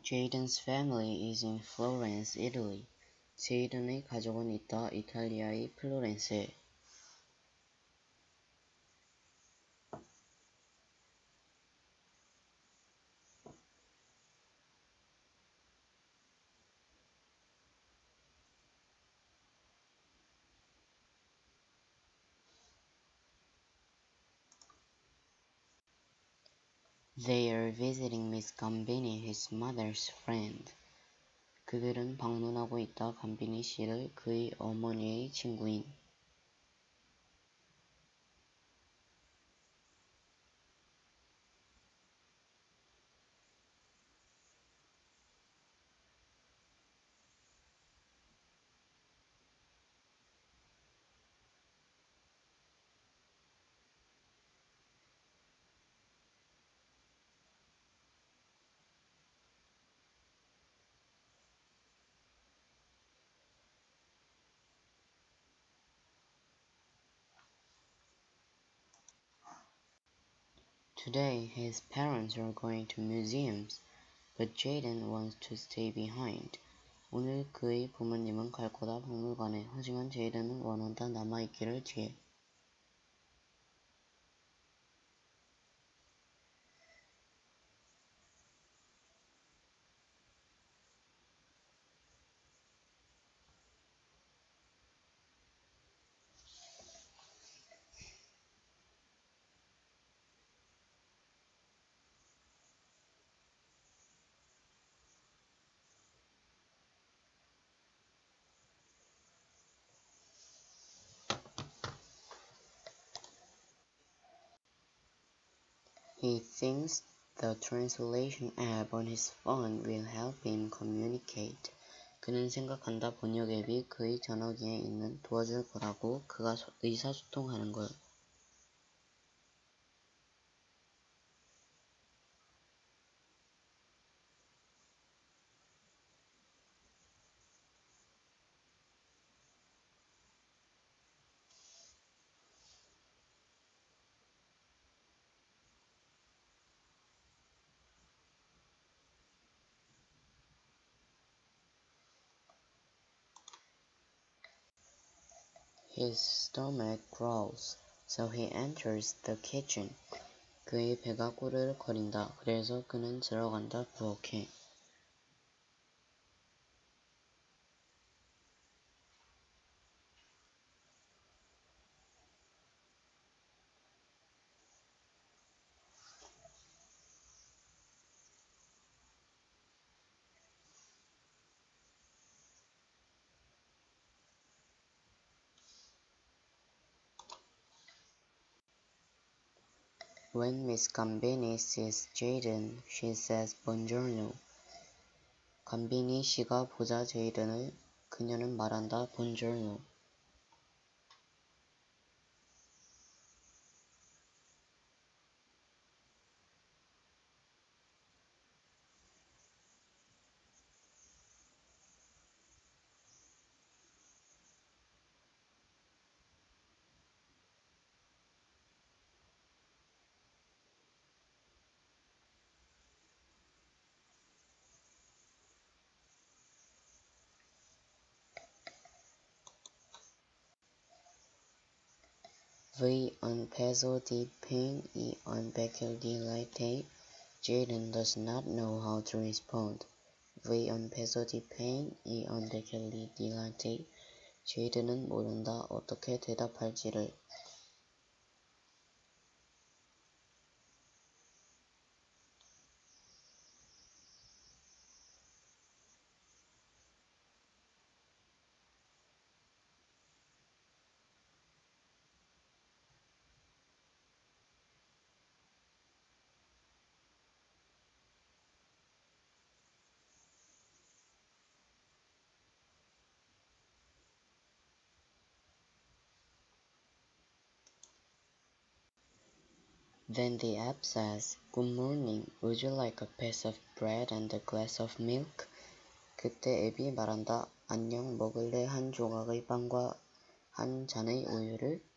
Jaden's family is in Florence, Italy. 제이든의 가족은 있다 이탈리아의 플로렌스에. They are visiting Miss Gambini, his mother's friend. 그들은 방문하고 있다 감비니 씨를 그의 어머니의 친구인. Today his parents are going to museums, but Jaden wants to stay behind. 오늘 그의 부모님은 갈 거다 박물관에. 하지만 제이든은 원한다 남아있기를 뒤에. He thinks the translation app on his phone will help him communicate. 그는 생각한다 번역 앱이 그의 전화기에 있는 도와줄 거라고 그가 의사소통하는 걸. His stomach growls, so he enters the kitchen. 그의 배가 꾸르륵거린다. 그래서 그는 들어간다 부엌에. When Miss Gambini sees Jaden, she says Buongiorno. 감비니 씨가 보자 제이든을 그녀는 말한다 Buongiorno. V un peso de pan y un becquel de leche. Jaden does not know how to respond. V un peso de pan y un becquel de leche. 제이든은 모른다 어떻게 대답할지를. Then the app says, Good morning, would you like a piece of bread and a glass of milk? 그때 앱이 말한다. 안녕, 먹을래 한 조각의 빵과 한 잔의 우유를?